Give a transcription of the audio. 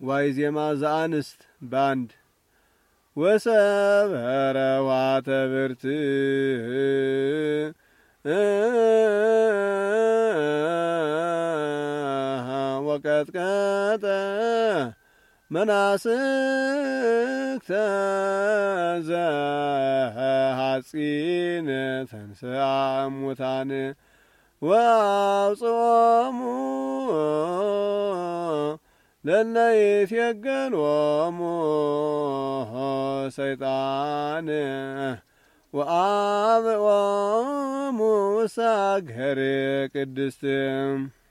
ዋይዜማ ዘአንስት ባንድ ወሰበረ ዋተ ብርት ወቀጥቀጠ መናስክተ ዘሐጺን ተንሥአ እሙታን ወአውጽኦሙ ለነ ይትየገሎሙ ሰይጣን ወአብኦሙ ውስተ አገረ ቅድስት